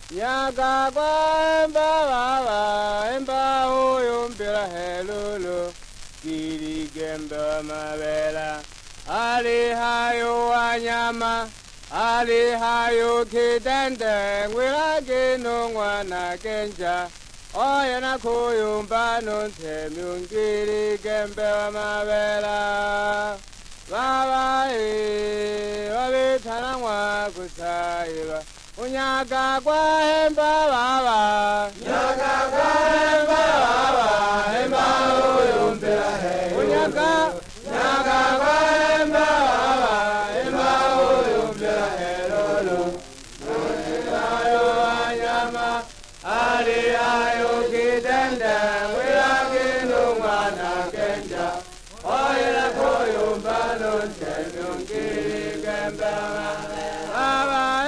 Nyaga kwa emba baba emba huyu mpira helulu kiri gembe mabela ali hayo wanyama ali hayo kidende ngwira gino mwana kenja oya na kuyumba nonte myungiri gembe mabela baba wabitana mwa kusaiba Unyaga kwa emba baba Nyaga kwa emba baba Emba huyu mpira helulu Unyaga kwa emba baba Emba huyu mpira helulu Nonikayo wanyama Ali ayo kidende Wila kinu mwana kenja Oila kuyumba nonte myungiri gembe baba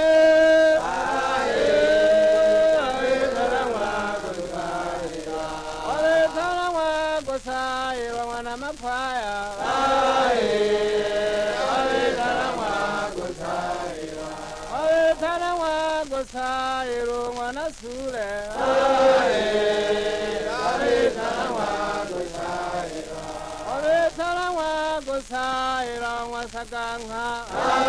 Sairo mwana sule Tana wako sairo mwasakanga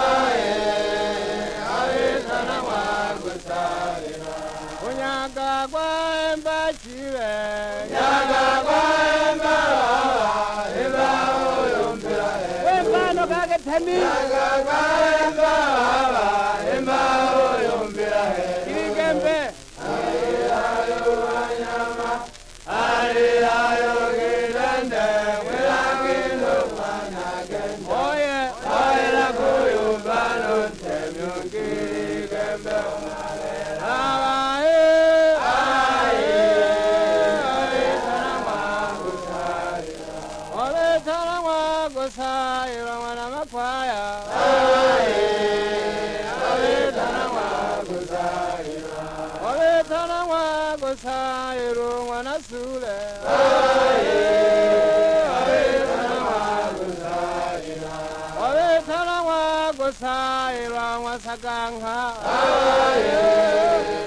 Tana wako sairo Unyaga kwa emba chiwe Nyaga kwa emba baba Emba huyu mpira helulu Wemba no kage tani Nyaga kwa emba baba Emba huyu mpira helulu Kirigembe Ali ayo wanyama Ali ayo kidende Wila kino mwana kende Oye la kuyumba nonte myungiri gembe Baba Tana wako sairo mwana makwaya Tana wako sairo mwana sule Tana wako sairo mwasakanga